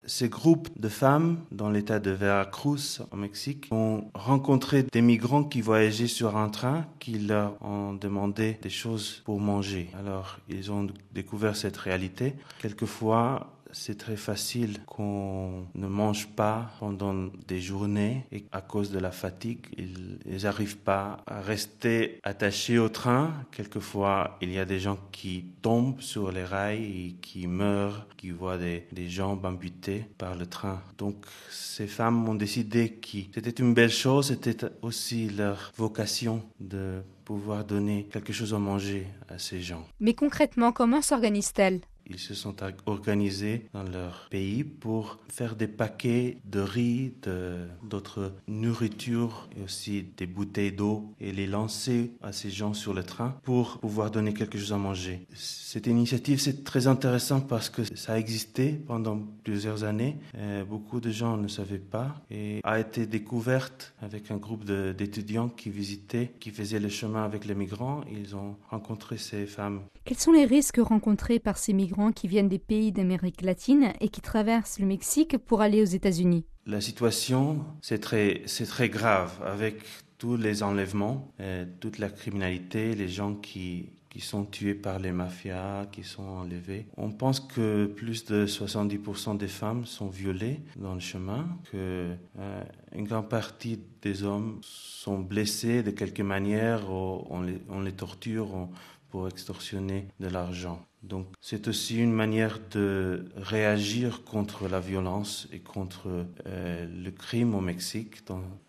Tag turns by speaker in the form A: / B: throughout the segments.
A: Ces groupes de femmes dans l'état de Veracruz, au Mexique, ont rencontré des migrants qui voyageaient sur un train, qui leur ont demandé des choses pour manger. Alors, ils ont découvert cette réalité. Quelquefois, c'est très facile qu'on ne mange pas pendant des journées et à cause de la fatigue, ils n'arrivent pas à rester attachés au train. Quelquefois, il y a des gens qui tombent sur les rails et qui meurent, qui voient des jambes amputées par le train. Donc, ces femmes ont décidé que c'était une belle chose, c'était aussi leur vocation de pouvoir donner quelque chose à manger à ces gens.
B: Mais concrètement, comment s'organisent-elles ?
A: Ils se sont organisés dans leur pays pour faire des paquets de riz, d'autres nourritures et aussi des bouteilles d'eau et les lancer à ces gens sur le train pour pouvoir donner quelque chose à manger. Cette initiative, c'est très intéressant parce que ça a existé pendant plusieurs années. Beaucoup de gens ne savaient pas et a été découverte avec un groupe d'étudiants qui visitaient, qui faisaient le chemin avec les migrants. Ils ont rencontré ces femmes.
B: Quels sont les risques rencontrés par ces migrants qui viennent des pays d'Amérique latine et qui traversent le Mexique pour aller aux États-Unis ?
A: La situation, c'est très grave avec tous les enlèvements, toute la criminalité, les gens qui sont tués par les mafias, qui sont enlevés. On pense que plus de 70% des femmes sont violées dans le chemin, que une grande partie des hommes sont blessés de quelque manière, ou on les torture pour extorsionner de l'argent. Donc c'est aussi une manière de réagir contre la violence et contre le crime au Mexique.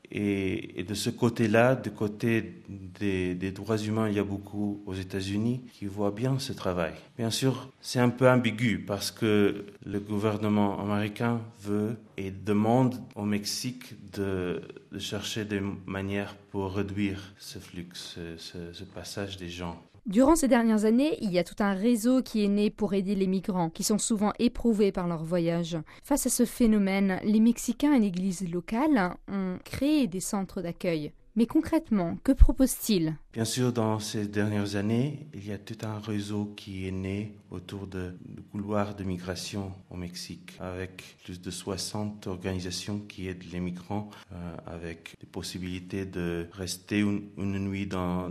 A: Et de ce côté-là, du côté des droits humains, il y a beaucoup aux États-Unis qui voient bien ce travail. Bien sûr, c'est un peu ambigu parce que le gouvernement américain veut et demande au Mexique de chercher des manières pour réduire ce flux, ce passage des gens.
B: Durant ces dernières années, il y a tout un réseau qui est né pour aider les migrants, qui sont souvent éprouvés par leur voyage. Face à ce phénomène, les Mexicains et l'Église locale ont créé des centres d'accueil. Mais concrètement, que proposent-ils ?
A: Bien sûr, dans ces dernières années, il y a tout un réseau qui est né autour du couloir de migration au Mexique, avec plus de 60 organisations qui aident les migrants avec des possibilités de rester une nuit dans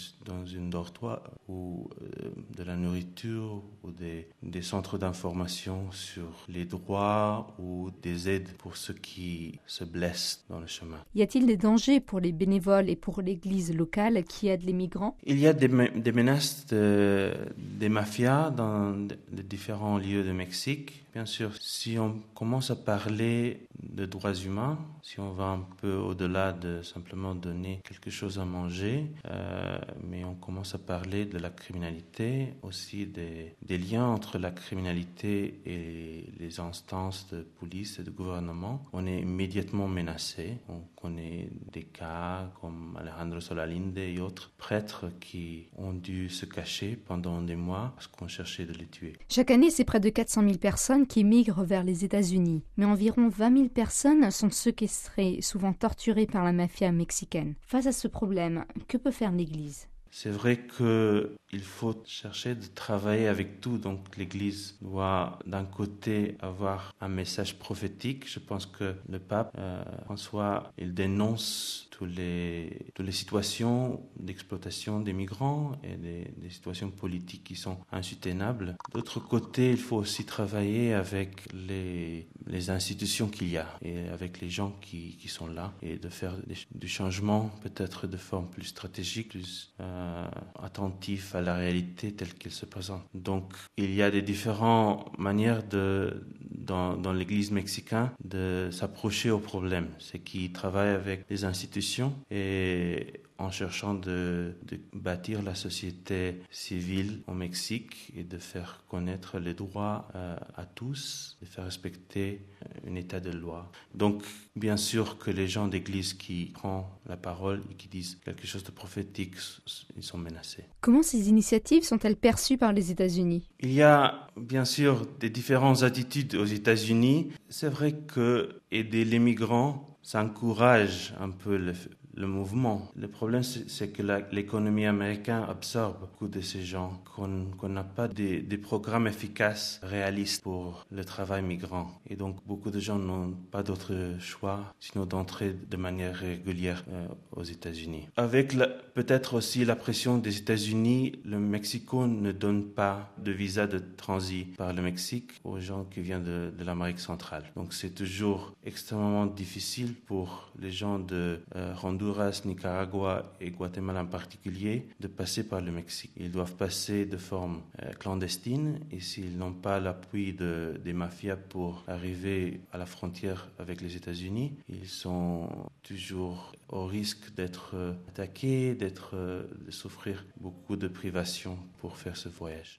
A: une dortoir ou de la nourriture ou des centres d'information sur les droits ou des aides pour ceux qui se blessent dans le chemin.
B: Y a-t-il des dangers pour les bénévoles et pour l'Église locale qui aide les migrants ?
A: Il y a des menaces des mafias dans les différents lieux de Mexique. Bien sûr, si on commence à parler de droits humains, si on va un peu au-delà de simplement donner quelque chose à manger, mais on commence à parler de la criminalité, aussi des liens entre la criminalité et les instances de police et de gouvernement, on est immédiatement menacé. On connaît des cas comme Alejandro Solalinde et autres prêtres qui ont dû se cacher pendant des mois parce qu'on cherchait de les tuer.
B: Chaque année, c'est près de 400 000 personnes qui migrent vers les États-Unis. Mais environ 20 000 personnes sont séquestrées, souvent torturées par la mafia mexicaine. Face à ce problème, que peut faire l'Église ?
A: C'est vrai qu'il faut chercher de travailler avec tout. Donc l'Église doit d'un côté avoir un message prophétique. Je pense que le pape François, il dénonce toutes les situations d'exploitation des migrants et des situations politiques qui sont insoutenables. D'autre côté, il faut aussi travailler avec les institutions qu'il y a et avec les gens qui sont là et de faire du changement peut-être de forme plus stratégique, plus attentif à la réalité telle qu'elle se présente. Donc, il y a des différentes manières dans l'Église mexicaine de s'approcher au problème. C'est qu'ils travaillent avec les institutions et en cherchant de bâtir la société civile au Mexique et de faire connaître les droits à tous, de faire respecter un état de loi. Donc, bien sûr que les gens d'église qui prennent la parole et qui disent quelque chose de prophétique, ils sont menacés.
B: Comment ces initiatives sont-elles perçues par les États-Unis ?
A: Il y a bien sûr des différentes attitudes aux États-Unis. C'est vrai que aider les migrants, ça encourage un peu le mouvement. Le problème, c'est que l'économie américaine absorbe beaucoup de ces gens, qu'on n'a pas des programmes efficaces, réalistes pour le travail migrant. Et donc, beaucoup de gens n'ont pas d'autre choix, sinon d'entrer de manière régulière aux États-Unis. Avec peut-être aussi la pression des États-Unis, le Mexico ne donne pas de visa de transit par le Mexique aux gens qui viennent de l'Amérique centrale. Donc, c'est toujours extrêmement difficile pour les gens de Honduras, Nicaragua et Guatemala en particulier de passer par le Mexique. Ils doivent passer de forme clandestine et s'ils n'ont pas l'appui des mafias pour arriver à la frontière avec les États-Unis, ils sont toujours au risque d'être attaqués, de souffrir beaucoup de privations pour faire ce voyage.